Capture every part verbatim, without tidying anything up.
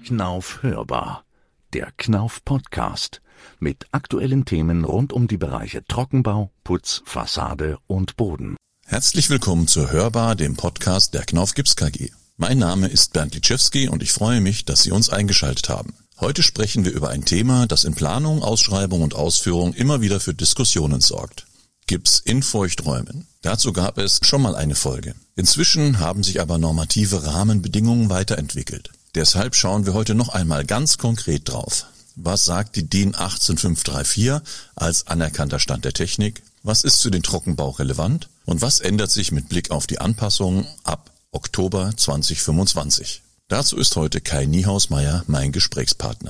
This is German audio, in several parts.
Knauf hörbar, der Knauf Podcast mit aktuellen Themen rund um die Bereiche Trockenbau, Putz, Fassade und Boden. Herzlich willkommen zur Hörbar, dem Podcast der Knauf Gips K G. Mein Name ist Bernd Litschewski und ich freue mich, dass Sie uns eingeschaltet haben. Heute sprechen wir über ein Thema, das in Planung, Ausschreibung und Ausführung immer wieder für Diskussionen sorgt. Gips in Feuchträumen. Dazu gab es schon mal eine Folge. Inzwischen haben sich aber normative Rahmenbedingungen weiterentwickelt. Deshalb schauen wir heute noch einmal ganz konkret drauf. Was sagt die D I N achtzehn fünf drei vier als anerkannter Stand der Technik? Was ist für den Trockenbau relevant? Und was ändert sich mit Blick auf die Anpassungen ab Oktober zwanzig fünfundzwanzig? Dazu ist heute Kai Niehausmeier mein Gesprächspartner.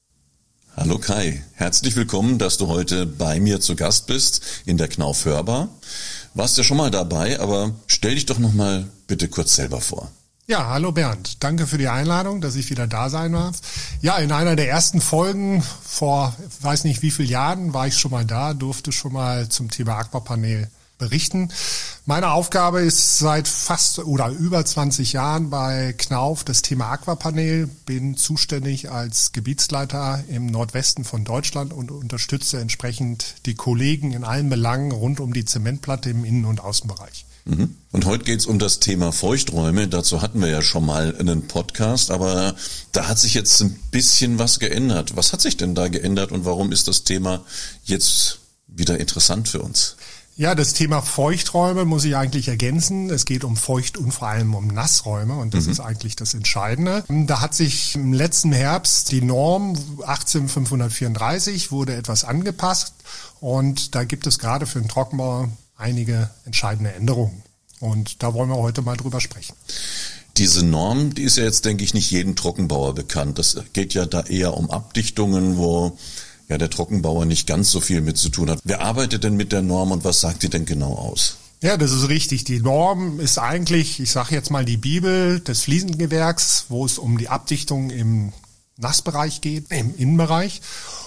Hallo Kai, herzlich willkommen, dass du heute bei mir zu Gast bist in der Knauf Hörbar. Warst ja schon mal dabei, aber stell dich doch noch mal bitte kurz selber vor. Ja, hallo Bernd. Danke für die Einladung, dass ich wieder da sein darf. Ja, in einer der ersten Folgen vor, weiß nicht wie vielen Jahren, war ich schon mal da, durfte schon mal zum Thema Aquapanel berichten. Meine Aufgabe ist seit fast oder über zwanzig Jahren bei Knauf das Thema Aquapanel. Bin zuständig als Gebietsleiter im Nordwesten von Deutschland und unterstütze entsprechend die Kollegen in allen Belangen rund um die Zementplatte im Innen- und Außenbereich. Und heute geht's um das Thema Feuchträume. Dazu hatten wir ja schon mal einen Podcast, aber da hat sich jetzt ein bisschen was geändert. Was hat sich denn da geändert und warum ist das Thema jetzt wieder interessant für uns? Ja, das Thema Feuchträume muss ich eigentlich ergänzen. Es geht um Feucht- und vor allem um Nassräume und das mhm. ist eigentlich das Entscheidende. Da hat sich im letzten Herbst die Norm achtzehn fünfhundertvierunddreißig wurde etwas angepasst und da gibt es gerade für den Trockenbau einige entscheidende Änderungen. Und da wollen wir heute mal drüber sprechen. Diese Norm, die ist ja jetzt, denke ich, nicht jedem Trockenbauer bekannt. Das geht ja da eher um Abdichtungen, wo ja der Trockenbauer nicht ganz so viel mit zu tun hat. Wer arbeitet denn mit der Norm und was sagt die denn genau aus? Ja, das ist richtig. Die Norm ist eigentlich, ich sage jetzt mal die Bibel des Fliesengewerks, wo es um die Abdichtung im Nassbereich geht, im Innenbereich.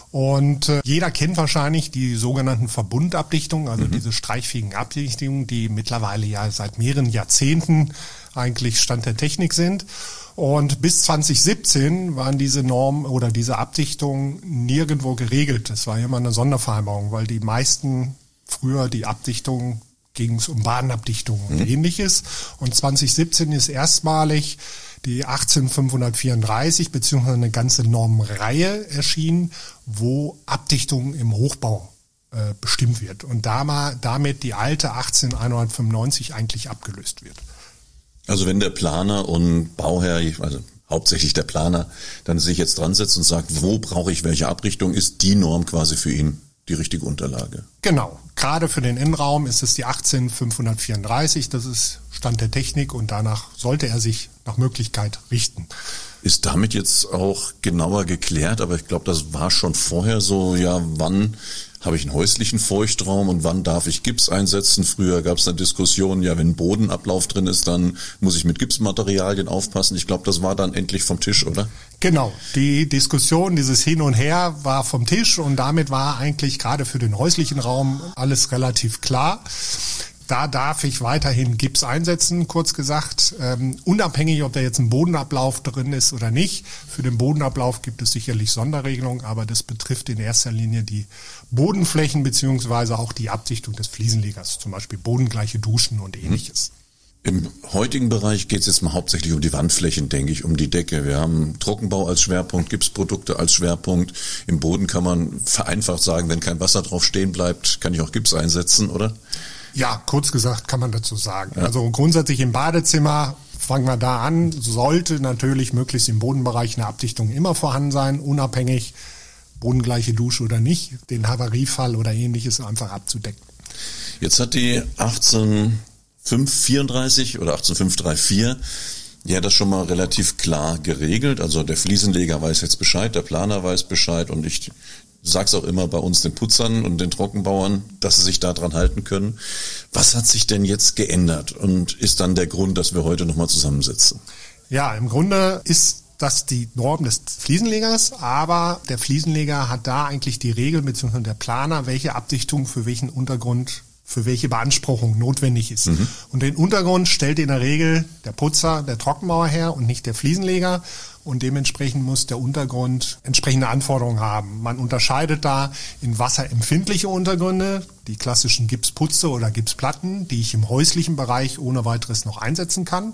Und äh, jeder kennt wahrscheinlich die sogenannten Verbundabdichtungen, also mhm. diese streichfähigen Abdichtungen, die mittlerweile ja seit mehreren Jahrzehnten eigentlich Stand der Technik sind. Und bis zwanzig siebzehn waren diese Normen oder diese Abdichtungen nirgendwo geregelt. Das war immer eine Sondervereinbarung, weil die meisten früher die Abdichtungen ging es um Badenabdichtungen und mhm. ähnliches. Und zwanzig siebzehn ist erstmalig die achtzehn fünfhundertvierunddreißig beziehungsweise eine ganze Normenreihe erschienen, wo Abdichtung im Hochbau äh, bestimmt wird und damit die alte achtzehn hundertfünfundneunzig eigentlich abgelöst wird. Also wenn der Planer und Bauherr, also hauptsächlich der Planer, dann sich jetzt dran setzt und sagt, wo brauche ich welche Abrichtung, ist die Norm quasi für ihn die richtige Unterlage. Genau. Gerade für den Innenraum ist es die achtzehn fünfhundertvierunddreißig. Das ist Stand der Technik und danach sollte er sich nach Möglichkeit richten. Ist damit jetzt auch genauer geklärt, aber ich glaube, das war schon vorher so, ja, wann habe ich einen häuslichen Feuchtraum und wann darf ich Gips einsetzen? Früher gab es eine Diskussion, ja, wenn Bodenablauf drin ist, dann muss ich mit Gipsmaterialien aufpassen. Ich glaube, das war dann endlich vom Tisch, oder? Genau, die Diskussion, dieses Hin und Her war vom Tisch und damit war eigentlich gerade für den häuslichen Raum alles relativ klar. Da darf ich weiterhin Gips einsetzen, kurz gesagt, ähm, unabhängig, ob da jetzt ein Bodenablauf drin ist oder nicht. Für den Bodenablauf gibt es sicherlich Sonderregelungen, aber das betrifft in erster Linie die Bodenflächen beziehungsweise auch die Abdichtung des Fliesenlegers, zum Beispiel bodengleiche Duschen und ähnliches. Im heutigen Bereich geht es jetzt mal hauptsächlich um die Wandflächen, denke ich, um die Decke. Wir haben Trockenbau als Schwerpunkt, Gipsprodukte als Schwerpunkt. Im Boden kann man vereinfacht sagen, wenn kein Wasser drauf stehen bleibt, kann ich auch Gips einsetzen, oder? Ja, kurz gesagt kann man dazu sagen. Ja. Also grundsätzlich im Badezimmer, fangen wir da an, sollte natürlich möglichst im Bodenbereich eine Abdichtung immer vorhanden sein, unabhängig, bodengleiche Dusche oder nicht, den Havariefall oder ähnliches einfach abzudecken. Jetzt hat die achtzehn fünfhundertvierunddreißig oder achtzehn fünfhundertvierunddreißig ja das schon mal relativ klar geregelt. Also der Fliesenleger weiß jetzt Bescheid, der Planer weiß Bescheid und ich sag's auch immer bei uns den Putzern und den Trockenbauern, dass sie sich daran halten können. Was hat sich denn jetzt geändert und ist dann der Grund, dass wir heute nochmal zusammensitzen? Ja, im Grunde ist das die Norm des Fliesenlegers, aber der Fliesenleger hat da eigentlich die Regel, beziehungsweise der Planer, welche Abdichtung für welchen Untergrund für welche Beanspruchung notwendig ist. Mhm. Und den Untergrund stellt in der Regel der Putzer der Trockenbauer her und nicht der Fliesenleger. Und dementsprechend muss der Untergrund entsprechende Anforderungen haben. Man unterscheidet da in wasserempfindliche Untergründe, die klassischen Gipsputze oder Gipsplatten, die ich im häuslichen Bereich ohne weiteres noch einsetzen kann.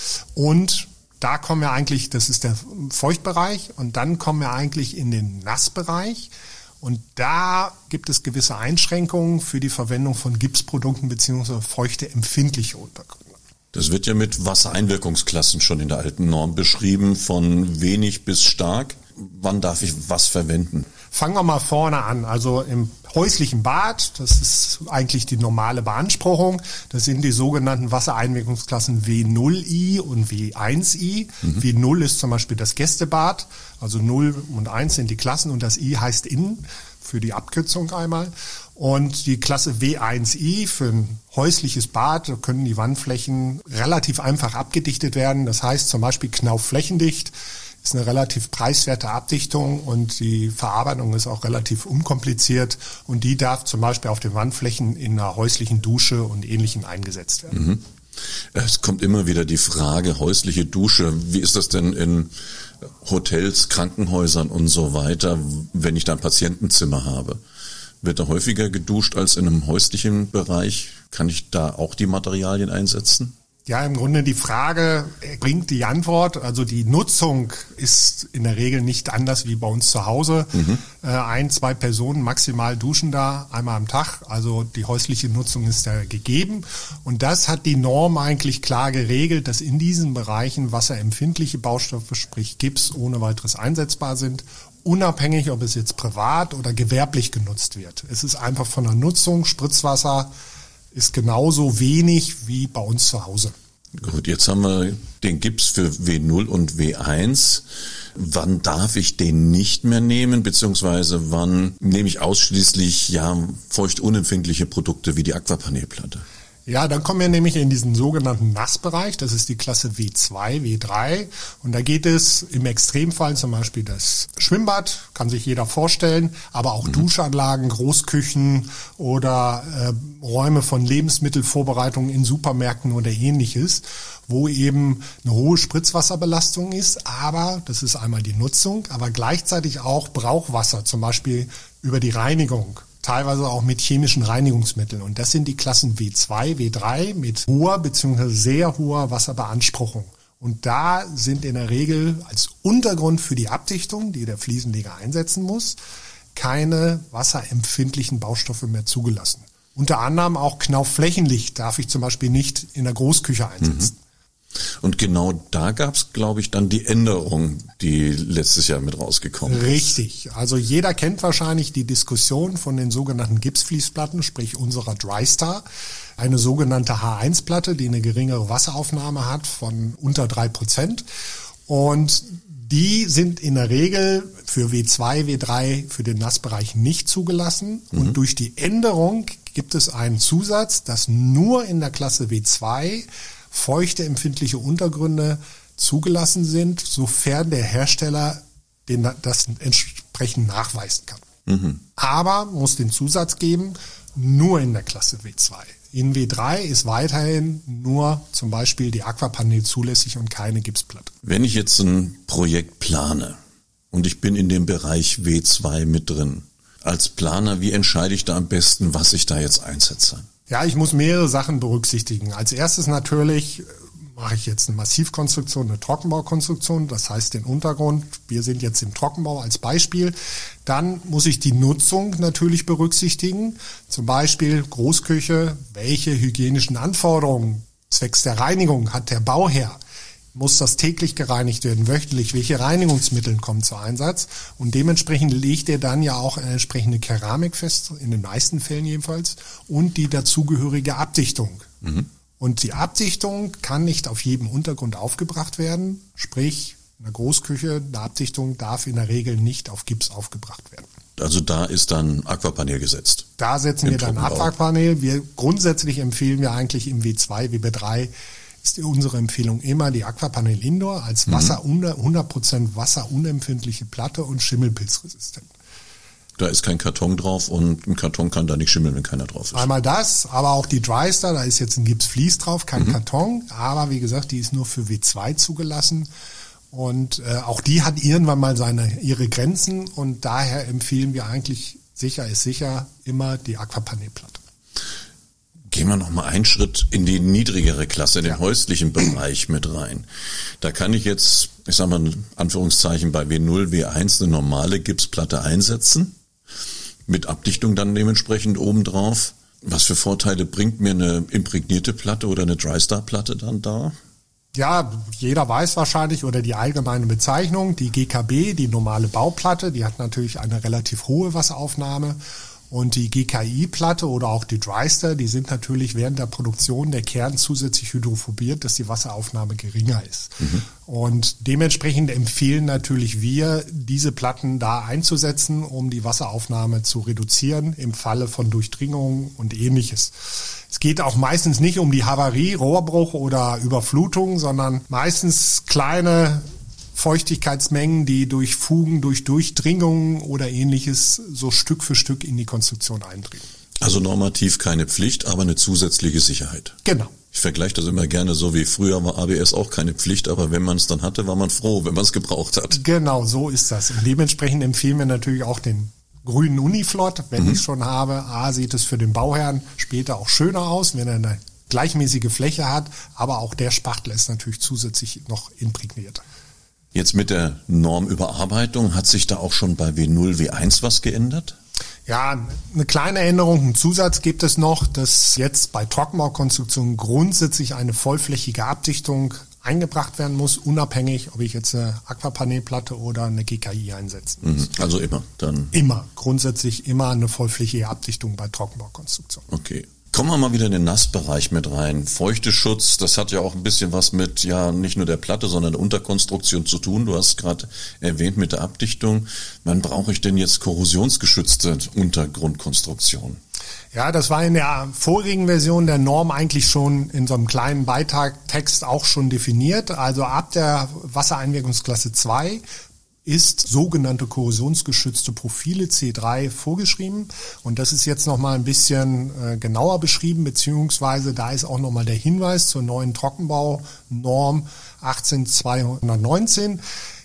Und da kommen wir eigentlich, das ist der Feuchtbereich, und dann kommen wir eigentlich in den Nassbereich. Und da gibt es gewisse Einschränkungen für die Verwendung von Gipsprodukten bzw. feuchteempfindliche Untergründe. Das wird ja mit Wassereinwirkungsklassen schon in der alten Norm beschrieben, von wenig bis stark. Wann darf ich was verwenden? Fangen wir mal vorne an. Also im häuslichen Bad, das ist eigentlich die normale Beanspruchung. Das sind die sogenannten Wassereinwirkungsklassen W null I und W eins I. Mhm. W null ist zum Beispiel das Gästebad. Also null und eins sind die Klassen und das I heißt innen für die Abkürzung einmal. Und die Klasse W eins I für ein häusliches Bad, da können die Wandflächen relativ einfach abgedichtet werden. Das heißt zum Beispiel knaufflächendicht. Ist eine relativ preiswerte Abdichtung und die Verarbeitung ist auch relativ unkompliziert und die darf zum Beispiel auf den Wandflächen in einer häuslichen Dusche und Ähnlichem eingesetzt werden. Mhm. Es kommt immer wieder die Frage, häusliche Dusche, wie ist das denn in Hotels, Krankenhäusern und so weiter, wenn ich da ein Patientenzimmer habe? Wird da häufiger geduscht als in einem häuslichen Bereich? Kann ich da auch die Materialien einsetzen? Ja, im Grunde die Frage bringt die Antwort. Also die Nutzung ist in der Regel nicht anders wie bei uns zu Hause. Mhm. Äh, ein, zwei Personen maximal duschen da einmal am Tag. Also die häusliche Nutzung ist da gegeben. Und das hat die Norm eigentlich klar geregelt, dass in diesen Bereichen wasserempfindliche Baustoffe, sprich Gips, ohne weiteres einsetzbar sind. Unabhängig, ob es jetzt privat oder gewerblich genutzt wird. Es ist einfach von der Nutzung, Spritzwasser ist genauso wenig wie bei uns zu Hause. Gut, jetzt haben wir den Gips für W null und W eins. Wann darf ich den nicht mehr nehmen, beziehungsweise wann nehme ich ausschließlich ja feuchtunempfindliche Produkte wie die Aquapanelplatte? Ja, dann kommen wir nämlich in diesen sogenannten Nassbereich. Das ist die Klasse W zwei, W drei. Und da geht es im Extremfall zum Beispiel das Schwimmbad, kann sich jeder vorstellen, aber auch mhm. Duschanlagen, Großküchen oder äh, Räume von Lebensmittelvorbereitung in Supermärkten oder Ähnliches, wo eben eine hohe Spritzwasserbelastung ist. Aber das ist einmal die Nutzung, aber gleichzeitig auch Brauchwasser, zum Beispiel über die Reinigung. Teilweise auch mit chemischen Reinigungsmitteln. Und das sind die Klassen W zwei, W drei mit hoher bzw. sehr hoher Wasserbeanspruchung. Und da sind in der Regel als Untergrund für die Abdichtung, die der Fliesenleger einsetzen muss, keine wasserempfindlichen Baustoffe mehr zugelassen. Unter anderem auch Knaufflächenlicht darf ich zum Beispiel nicht in der Großküche einsetzen. Mhm. Und genau da gab es, glaube ich, dann die Änderung, die letztes Jahr mit rausgekommen ist. Richtig. Also jeder kennt wahrscheinlich die Diskussion von den sogenannten Gipsfließplatten, sprich unserer DryStar. Eine sogenannte H eins Platte, die eine geringere Wasseraufnahme hat von unter drei Prozent. Und die sind in der Regel für W zwei, W drei für den Nassbereich nicht zugelassen. Mhm. Und durch die Änderung gibt es einen Zusatz, dass nur in der Klasse W zwei feuchte empfindliche Untergründe zugelassen sind, sofern der Hersteller den, das entsprechend nachweisen kann. Mhm. Aber muss den Zusatz geben, nur in der Klasse W zwei. In W drei ist weiterhin nur zum Beispiel die Aquapanel zulässig und keine Gipsplatte. Wenn ich jetzt ein Projekt plane und ich bin in dem Bereich W zwei mit drin, als Planer, wie entscheide ich da am besten, was ich da jetzt einsetze? Ja, ich muss mehrere Sachen berücksichtigen. Als erstes natürlich mache ich jetzt eine Massivkonstruktion, eine Trockenbaukonstruktion, das heißt den Untergrund. Wir sind jetzt im Trockenbau als Beispiel. Dann muss ich die Nutzung natürlich berücksichtigen. Zum Beispiel Großküche, welche hygienischen Anforderungen zwecks der Reinigung hat der Bauherr? Muss das täglich gereinigt werden, wöchentlich? Welche Reinigungsmittel kommen zum Einsatz? Und dementsprechend legt er dann ja auch eine entsprechende Keramik fest, in den meisten Fällen jedenfalls, und die dazugehörige Abdichtung. Mhm. Und die Abdichtung kann nicht auf jedem Untergrund aufgebracht werden, sprich in der Großküche, eine Abdichtung darf in der Regel nicht auf Gips aufgebracht werden. Also da ist dann Aquapanel gesetzt? Da setzen wir dann Aquapanel. Wir grundsätzlich empfehlen wir eigentlich im W zwei, W drei ist unsere Empfehlung immer die Aquapanel Indoor als Wasser, hundert Prozent wasserunempfindliche Platte und schimmelpilzresistent. Da ist kein Karton drauf und ein Karton kann da nicht schimmeln, wenn keiner drauf ist. Einmal das, aber auch die Drystar, da ist jetzt ein Gipsvlies drauf, kein Mhm. Karton. Aber wie gesagt, die ist nur für W zwei zugelassen. Und äh, auch die hat irgendwann mal seine ihre Grenzen. Und daher empfehlen wir eigentlich, sicher ist sicher, immer die Aquapanelplatte. Gehen wir noch mal einen Schritt in die niedrigere Klasse, in den Ja. häuslichen Bereich mit rein. Da kann ich jetzt, ich sag mal in Anführungszeichen, bei W null, W eins eine normale Gipsplatte einsetzen, mit Abdichtung dann dementsprechend obendrauf. Was für Vorteile bringt mir eine imprägnierte Platte oder eine Drystar-Platte dann da? Ja, jeder weiß wahrscheinlich, oder die allgemeine Bezeichnung, die G K B, die normale Bauplatte, die hat natürlich eine relativ hohe Wasseraufnahme. Und die G K I-Platte oder auch die Drystar, die sind natürlich während der Produktion der Kern zusätzlich hydrophobiert, dass die Wasseraufnahme geringer ist. Mhm. Und dementsprechend empfehlen natürlich wir, diese Platten da einzusetzen, um die Wasseraufnahme zu reduzieren im Falle von Durchdringung und Ähnliches. Es geht auch meistens nicht um die Havarie, Rohrbruch oder Überflutung, sondern meistens kleine Feuchtigkeitsmengen, die durch Fugen, durch Durchdringungen oder Ähnliches so Stück für Stück in die Konstruktion eindringen. Also normativ keine Pflicht, aber eine zusätzliche Sicherheit. Genau. Ich vergleiche das immer gerne so, wie früher war A B S auch keine Pflicht, aber wenn man es dann hatte, war man froh, wenn man es gebraucht hat. Genau, so ist das. Und dementsprechend empfehlen wir natürlich auch den grünen Uniflot, wenn mhm. ich es schon habe. A, sieht es für den Bauherrn später auch schöner aus, wenn er eine gleichmäßige Fläche hat, aber auch der Spachtel ist natürlich zusätzlich noch imprägniert. Jetzt mit der Normüberarbeitung, hat sich da auch schon bei W null, W eins was geändert? Ja, eine kleine Änderung, einen Zusatz gibt es noch, dass jetzt bei Trockenbaukonstruktionen grundsätzlich eine vollflächige Abdichtung eingebracht werden muss, unabhängig, ob ich jetzt eine Aquapanelplatte oder eine G K I einsetzen muss. Also immer dann? Immer, grundsätzlich immer eine vollflächige Abdichtung bei Trockenbaukonstruktionen. Okay. Kommen wir mal wieder in den Nassbereich mit rein. Feuchteschutz, das hat ja auch ein bisschen was mit, ja, nicht nur der Platte, sondern der Unterkonstruktion zu tun. Du hast gerade erwähnt mit der Abdichtung. Wann brauche ich denn jetzt korrosionsgeschützte Untergrundkonstruktion? Ja, das war in der vorigen Version der Norm eigentlich schon in so einem kleinen Beitragtext auch schon definiert. Also ab der Wassereinwirkungsklasse zwei ist sogenannte korrosionsgeschützte Profile C drei vorgeschrieben. Und das ist jetzt nochmal ein bisschen äh, genauer beschrieben, beziehungsweise da ist auch nochmal der Hinweis zur neuen Trockenbaunorm achtzehn zweihundertneunzehn,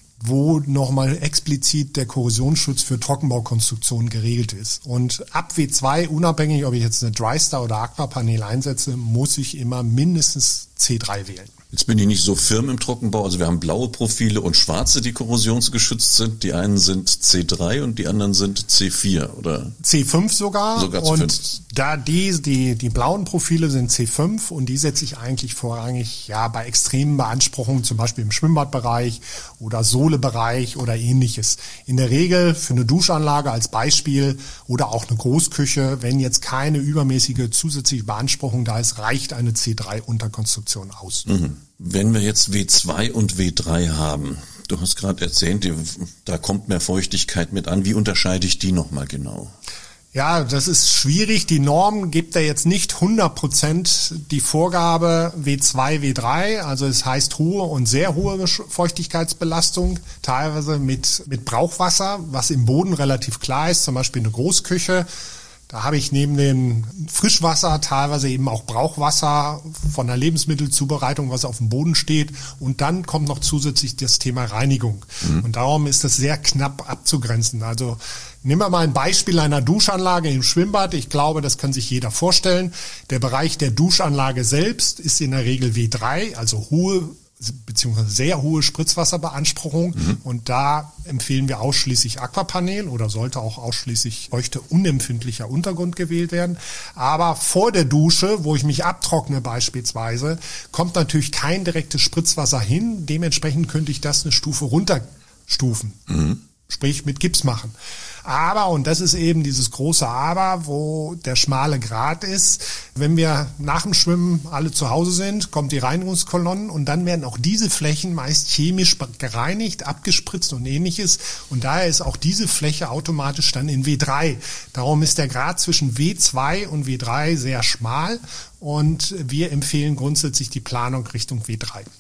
wo nochmal explizit der Korrosionsschutz für Trockenbaukonstruktionen geregelt ist. Und ab W zwei, unabhängig, ob ich jetzt eine Drystar oder Aquapanel einsetze, muss ich immer mindestens C drei wählen. Jetzt bin ich nicht so firm im Trockenbau, also wir haben blaue Profile und schwarze, die korrosionsgeschützt sind. Die einen sind C drei und die anderen sind C vier, oder? C fünf sogar. Sogar C fünf. Und da die, die, die blauen Profile sind C fünf und die setze ich eigentlich vorrangig, ja, bei extremen Beanspruchungen, zum Beispiel im Schwimmbadbereich oder Sohlebereich oder Ähnliches. In der Regel für eine Duschanlage als Beispiel oder auch eine Großküche, wenn jetzt keine übermäßige zusätzliche Beanspruchung da ist, reicht eine C drei Unterkonstruktion aus. Mhm. Wenn wir jetzt W zwei und W drei haben, du hast gerade erzählt, die, da kommt mehr Feuchtigkeit mit an. Wie unterscheide ich die nochmal genau? Ja, das ist schwierig. Die Norm gibt ja jetzt nicht hundert Prozent die Vorgabe W zwei, W drei. Also es heißt hohe und sehr hohe Feuchtigkeitsbelastung, teilweise mit, mit Brauchwasser, was im Boden relativ klar ist, zum Beispiel eine Großküche. Da habe ich neben dem Frischwasser teilweise eben auch Brauchwasser von der Lebensmittelzubereitung, was auf dem Boden steht. Und dann kommt noch zusätzlich das Thema Reinigung. Mhm. Und darum ist das sehr knapp abzugrenzen. Also nehmen wir mal ein Beispiel einer Duschanlage im Schwimmbad. Ich glaube, das kann sich jeder vorstellen. Der Bereich der Duschanlage selbst ist in der Regel W drei, also hohe beziehungsweise sehr hohe Spritzwasserbeanspruchung. Mhm. Und da empfehlen wir ausschließlich Aquapanel oder sollte auch ausschließlich feuchte, unempfindlicher Untergrund gewählt werden. Aber vor der Dusche, wo ich mich abtrockne beispielsweise, kommt natürlich kein direktes Spritzwasser hin. Dementsprechend könnte ich das eine Stufe runterstufen. Mhm. Sprich mit Gips machen. Aber, und das ist eben dieses große Aber, wo der schmale Grat ist, wenn wir nach dem Schwimmen alle zu Hause sind, kommt die Reinigungskolonne und dann werden auch diese Flächen meist chemisch gereinigt, abgespritzt und Ähnliches. Und daher ist auch diese Fläche automatisch dann in W drei. Darum ist der Grad zwischen W zwei und W drei sehr schmal und wir empfehlen grundsätzlich die Planung Richtung W drei.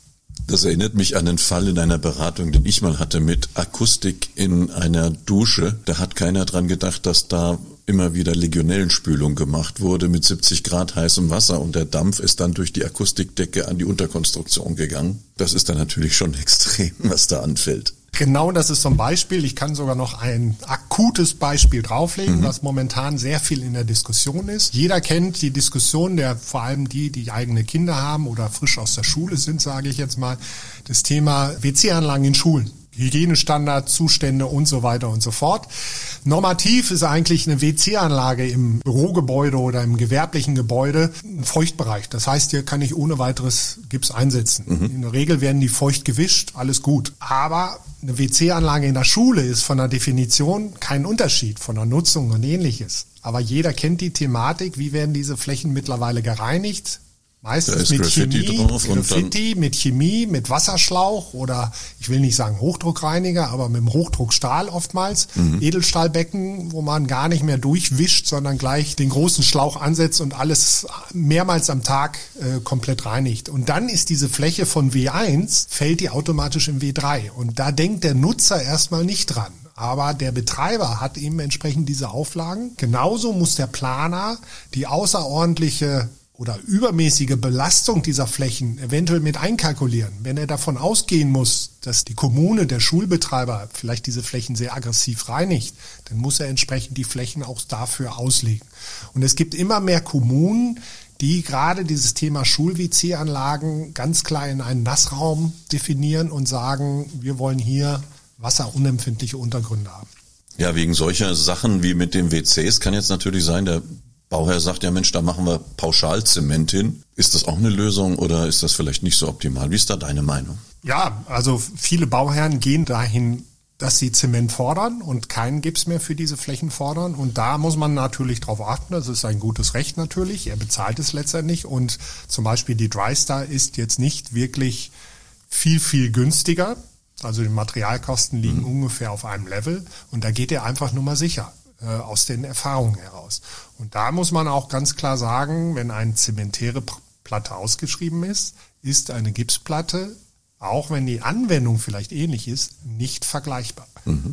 Das erinnert mich an einen Fall in einer Beratung, den ich mal hatte mit Akustik in einer Dusche. Da hat keiner dran gedacht, dass da immer wieder Legionellenspülung gemacht wurde mit siebzig Grad heißem Wasser und der Dampf ist dann durch die Akustikdecke an die Unterkonstruktion gegangen. Das ist dann natürlich schon extrem, was da anfällt. Genau, das ist so ein Beispiel. Ich kann sogar noch ein akutes Beispiel drauflegen, mhm. was momentan sehr viel in der Diskussion ist. Jeder kennt die Diskussion, der vor allem die, die eigene Kinder haben oder frisch aus der Schule sind, sage ich jetzt mal, das Thema W C-Anlagen in Schulen. Hygienestandards, Zustände und so weiter und so fort. Normativ ist eigentlich eine W C-Anlage im Bürogebäude oder im gewerblichen Gebäude ein Feuchtbereich. Das heißt, hier kann ich ohne weiteres Gips einsetzen. Mhm. In der Regel werden die feucht gewischt, alles gut. Aber eine W C-Anlage in der Schule ist von der Definition kein Unterschied von der Nutzung und Ähnliches. Aber jeder kennt die Thematik, wie werden diese Flächen mittlerweile gereinigt? Meistens mit Graffiti Chemie, drauf Graffiti, mit Chemie, mit Wasserschlauch oder ich will nicht sagen Hochdruckreiniger, aber mit dem Hochdruckstahl oftmals. Mhm. Edelstahlbecken, wo man gar nicht mehr durchwischt, sondern gleich den großen Schlauch ansetzt und alles mehrmals am Tag äh, komplett reinigt. Und dann ist diese Fläche von W eins, fällt die automatisch in W drei. Und da denkt der Nutzer erstmal nicht dran. Aber der Betreiber hat eben entsprechend diese Auflagen. Genauso muss der Planer die außerordentliche oder übermäßige Belastung dieser Flächen eventuell mit einkalkulieren. Wenn er davon ausgehen muss, dass die Kommune, der Schulbetreiber vielleicht diese Flächen sehr aggressiv reinigt, dann muss er entsprechend die Flächen auch dafür auslegen. Und es gibt immer mehr Kommunen, die gerade dieses Thema Schul-W C-Anlagen ganz klar in einen Nassraum definieren und sagen, wir wollen hier wasserunempfindliche Untergründe haben. Ja, wegen solcher Sachen wie mit den W Cs kann jetzt natürlich sein, der Bauherr sagt, ja Mensch, da machen wir Pauschalzement hin. Ist das auch eine Lösung oder ist das vielleicht nicht so optimal? Wie ist da deine Meinung? Ja, also viele Bauherren gehen dahin, dass sie Zement fordern und keinen Gips mehr für diese Flächen fordern. Und da muss man natürlich drauf achten. Das ist ein gutes Recht natürlich. Er bezahlt es letztendlich. Und zum Beispiel die DryStar ist jetzt nicht wirklich viel, viel günstiger. Also die Materialkosten liegen mhm. ungefähr auf einem Level. Und da geht er einfach nur mal sicher aus den Erfahrungen heraus. Und da muss man auch ganz klar sagen, wenn eine zementäre Platte ausgeschrieben ist, ist eine Gipsplatte, auch wenn die Anwendung vielleicht ähnlich ist, nicht vergleichbar. Mhm.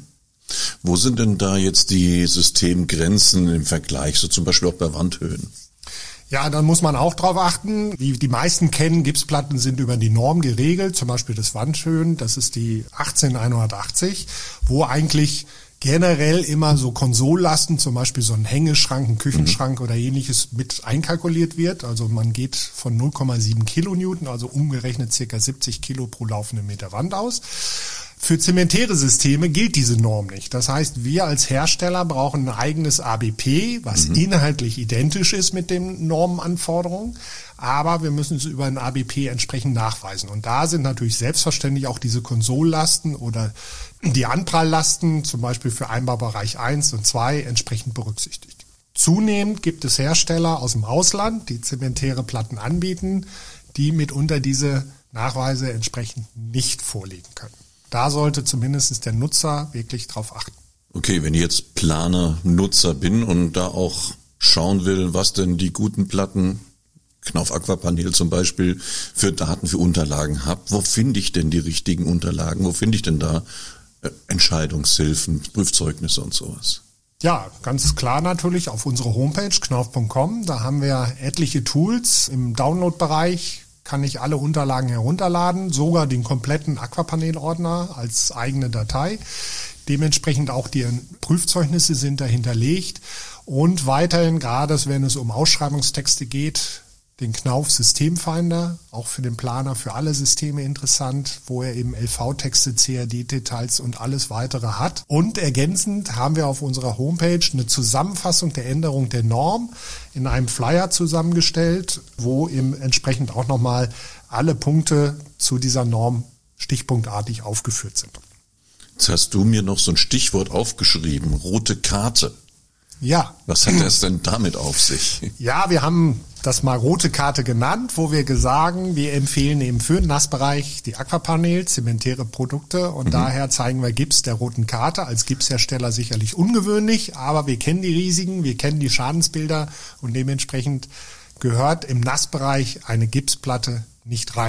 Wo sind denn da jetzt die Systemgrenzen im Vergleich, so zum Beispiel auch bei Wandhöhen? Ja, dann muss man auch drauf achten. Wie die meisten kennen, Gipsplatten sind über die Norm geregelt, zum Beispiel das Wandhöhen, das ist die achtzehn hundertachtzig, wo eigentlich generell immer so Konsollasten, zum Beispiel so ein Hängeschrank, ein Küchenschrank mhm. oder ähnliches mit einkalkuliert wird. Also man geht von null Komma sieben Kilonewton, also umgerechnet circa siebzig Kilo pro laufenden Meter Wand aus. Für zementäre Systeme gilt diese Norm nicht. Das heißt, wir als Hersteller brauchen ein eigenes A B P, was mhm. inhaltlich identisch ist mit den Normenanforderungen, aber wir müssen es über ein A B P entsprechend nachweisen. Und da sind natürlich selbstverständlich auch diese Konsollasten oder die Anpralllasten, zum Beispiel für Einbaubereich eins und zwei, entsprechend berücksichtigt. Zunehmend gibt es Hersteller aus dem Ausland, die zementäre Platten anbieten, die mitunter diese Nachweise entsprechend nicht vorlegen können. Da sollte zumindest der Nutzer wirklich drauf achten. Okay, wenn ich jetzt Planer, Nutzer bin und da auch schauen will, was denn die guten Platten, Knauf Aquapanel zum Beispiel, für Daten, für Unterlagen habe, wo finde ich denn die richtigen Unterlagen? Wo finde ich denn da äh, Entscheidungshilfen, Prüfzeugnisse und sowas? Ja, ganz klar natürlich auf unserer Homepage knauf punkt com. Da haben wir etliche Tools im Download-Bereich. Kann ich alle Unterlagen herunterladen, sogar den kompletten Aquapanel-Ordner als eigene Datei. Dementsprechend auch die Prüfzeugnisse sind da hinterlegt. Und weiterhin, gerade wenn es um Ausschreibungstexte geht, den Knauf Systemfinder, auch für den Planer, für alle Systeme interessant, wo er eben L V-Texte, C A D-Details und alles weitere hat. Und ergänzend haben wir auf unserer Homepage eine Zusammenfassung der Änderung der Norm in einem Flyer zusammengestellt, wo eben entsprechend auch nochmal alle Punkte zu dieser Norm stichpunktartig aufgeführt sind. Jetzt hast du mir noch so ein Stichwort aufgeschrieben, rote Karte. Ja. Was hat das denn damit auf sich? Ja, wir haben das mal rote Karte genannt, wo wir sagen, wir empfehlen eben für den Nassbereich die Aquapanel, zementäre Produkte und mhm. daher zeigen wir Gips der roten Karte. Als Gipshersteller sicherlich ungewöhnlich, aber wir kennen die Risiken, wir kennen die Schadensbilder und dementsprechend gehört im Nassbereich eine Gipsplatte nicht rein.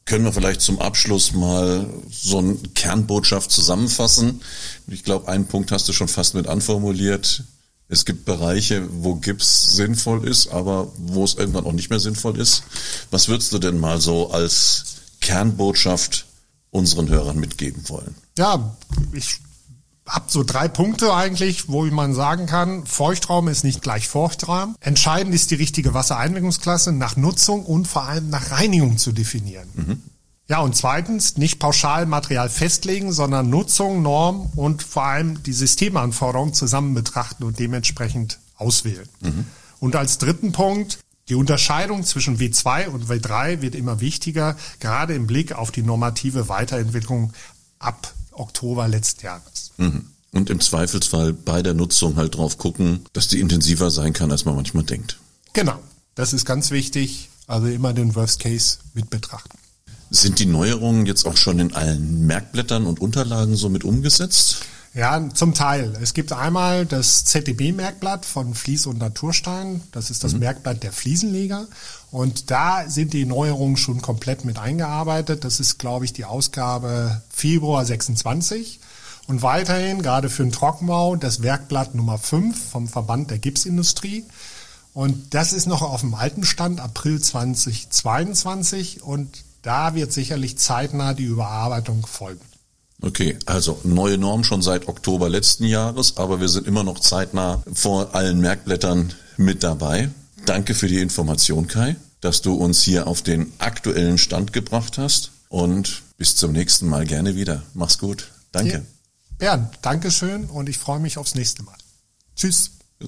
Können wir vielleicht zum Abschluss mal so eine Kernbotschaft zusammenfassen? Ich glaube, einen Punkt hast du schon fast mit anformuliert. Es gibt Bereiche, wo Gips sinnvoll ist, aber wo es irgendwann auch nicht mehr sinnvoll ist. Was würdest du denn mal so als Kernbotschaft unseren Hörern mitgeben wollen? Ja, ich habe so drei Punkte eigentlich, wo man sagen kann, Feuchtraum ist nicht gleich Feuchtraum. Entscheidend ist die richtige Wassereinwirkungsklasse nach Nutzung und vor allem nach Reinigung zu definieren. Mhm. Ja, und zweitens, nicht pauschal Material festlegen, sondern Nutzung, Norm und vor allem die Systemanforderungen zusammen betrachten und dementsprechend auswählen. Mhm. Und als dritten Punkt, die Unterscheidung zwischen W zwei und W drei wird immer wichtiger, gerade im Blick auf die normative Weiterentwicklung ab Oktober letzten Jahres. Mhm. Und im Zweifelsfall bei der Nutzung halt drauf gucken, dass die intensiver sein kann, als man manchmal denkt. Genau, das ist ganz wichtig. Also immer den Worst Case mit betrachten. Sind die Neuerungen jetzt auch schon in allen Merkblättern und Unterlagen so mit umgesetzt? Ja, zum Teil. Es gibt einmal das Z D B-Merkblatt von Flies und Naturstein. Das ist das mhm. Merkblatt der Fliesenleger. Und da sind die Neuerungen schon komplett mit eingearbeitet. Das ist, glaube ich, die Ausgabe Februar sechsundzwanzig. Und weiterhin, gerade für den Trockenbau, das Werkblatt Nummer fünf vom Verband der Gipsindustrie. Und das ist noch auf dem alten Stand, April zweitausendzweiundzwanzig. Und da wird sicherlich zeitnah die Überarbeitung folgen. Okay, also neue Norm schon seit Oktober letzten Jahres, aber wir sind immer noch zeitnah vor allen Merkblättern mit dabei. Danke für die Information, Kai, dass du uns hier auf den aktuellen Stand gebracht hast und bis zum nächsten Mal gerne wieder. Mach's gut. Danke. Ja, Bernd, Dankeschön und ich freue mich aufs nächste Mal. Tschüss.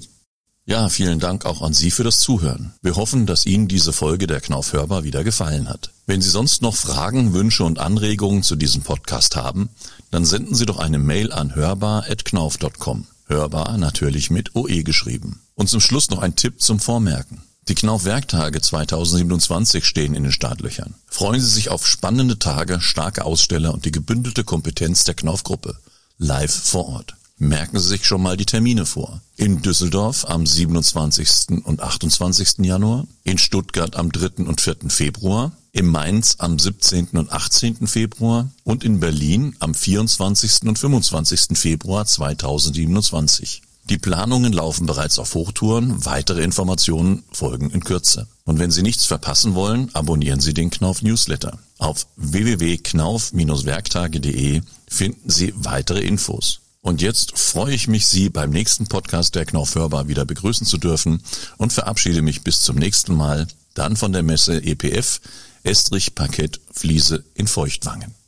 Ja, vielen Dank auch an Sie für das Zuhören. Wir hoffen, dass Ihnen diese Folge der Knauf Hörbar wieder gefallen hat. Wenn Sie sonst noch Fragen, Wünsche und Anregungen zu diesem Podcast haben, dann senden Sie doch eine Mail an hörbar at knauf punkt com. Hörbar natürlich mit O E geschrieben. Und zum Schluss noch ein Tipp zum Vormerken. Die Knauf-Werktage zweitausendsiebenundzwanzig stehen in den Startlöchern. Freuen Sie sich auf spannende Tage, starke Aussteller und die gebündelte Kompetenz der Knauf-Gruppe. Live vor Ort. Merken Sie sich schon mal die Termine vor. In Düsseldorf am siebenundzwanzigsten und achtundzwanzigsten Januar, in Stuttgart am dritten und vierten Februar, in Mainz am siebzehnten und achtzehnten Februar und in Berlin am vierundzwanzigsten und fünfundzwanzigsten Februar zweitausendsiebenundzwanzig. Die Planungen laufen bereits auf Hochtouren, weitere Informationen folgen in Kürze. Und wenn Sie nichts verpassen wollen, abonnieren Sie den Knauf Newsletter. Auf w w w punkt knauf Bindestrich werktage punkt de finden Sie weitere Infos. Und jetzt freue ich mich, Sie beim nächsten Podcast der Knauf Hörbar wieder begrüßen zu dürfen und verabschiede mich bis zum nächsten Mal, dann von der Messe E P F, Estrich Parkett Fliese in Feuchtwangen.